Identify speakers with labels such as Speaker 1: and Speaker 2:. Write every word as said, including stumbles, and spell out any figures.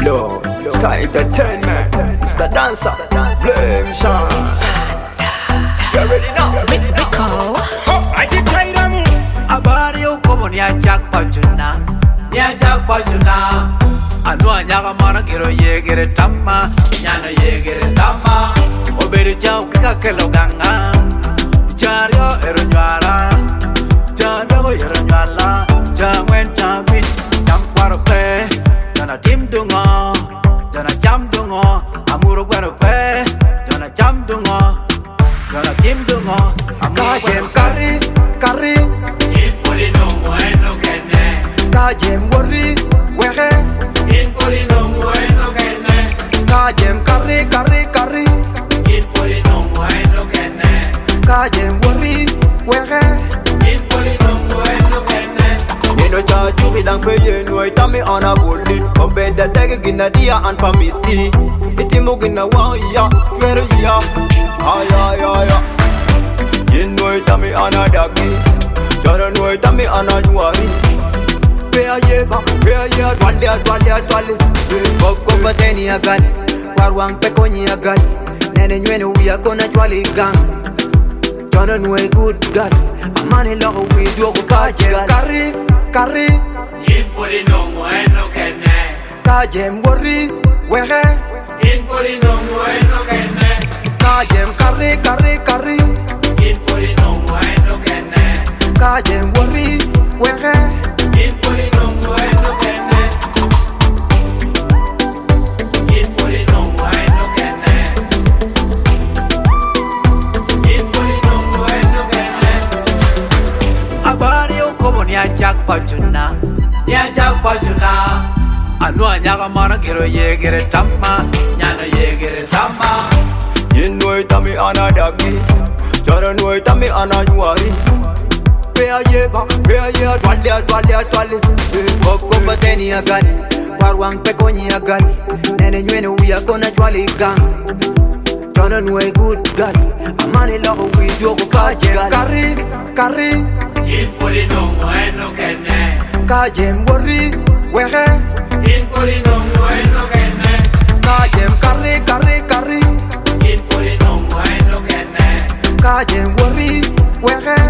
Speaker 1: Lord, Sky Entertainment, Mister Dancer, Blame Sean. You ready now?
Speaker 2: Rico.
Speaker 3: I did try them.
Speaker 4: Abari ukomo ni ajak pachuna, ni ajak pachuna. Anu anyaga mana kiro yegere tama, nyana yegere tama. Oberi jau kika kelo ganga, jario ero nyala, jario ero nyala, jangwen jambit, jangwaro pe, jana tim dungo, jana jam dungo, amuro gwaro pe, jana jam dungo, jana tim dungo, amuro jem kari, kari.
Speaker 5: Impoli no bueno que ne,
Speaker 4: Kajem worry, wehe.
Speaker 5: impoli no bueno que ne,
Speaker 4: Kajem kari, kari, kari.
Speaker 5: impoli no bueno que ne,
Speaker 4: Kajem worry, wehe.
Speaker 5: impoli no bueno que ne.
Speaker 1: Me no charge you with an pay no it me on a bully. Come bed the tag gina dia and pamiti. Iti mo gina wa ya, fero ya. Ay ay ay ay. You know it me on a dagi. Jara know it me on a nuari. Pay ye ba, pay ye twale twale twale.
Speaker 4: Boko bateni agali, warwang pekoni agali. Nene nywene uya kona twali gang. Jana nwe good God, amani logo we do go kajem kari, kari.
Speaker 5: Impoli no bueno que ne,
Speaker 4: Kajem worry, wehe.
Speaker 5: impoli no bueno que ne,
Speaker 4: Kajem kari, kari, kari.
Speaker 5: impoli no bueno que ne,
Speaker 4: Kajem worry, wehe.
Speaker 5: impoli no bueno que ne, impoli no bueno que ne, impoli no bueno que ne.
Speaker 4: Abari ukomo ni ajak pachuna, ni ajak pachuna. Anu anyaga mana kiro yegere tama, nyana yegere tama.
Speaker 1: You know it me on a dagi. Jara know it me on a nuari. Pay ye ba, pay ye twale twale twale.
Speaker 4: Boko bateni agali, warwang pekoni agali. Nene nywene uya kona twali gang. Jana nwe good God, amani logo we do go kajem kari, kari.
Speaker 5: Impoli no bueno que ne,
Speaker 4: Kajem worry, wehe.
Speaker 5: impoli no bueno que ne,
Speaker 4: Kajem kari, kari, kari.
Speaker 5: impoli no bueno que ne,
Speaker 4: Kajem worry, wehe.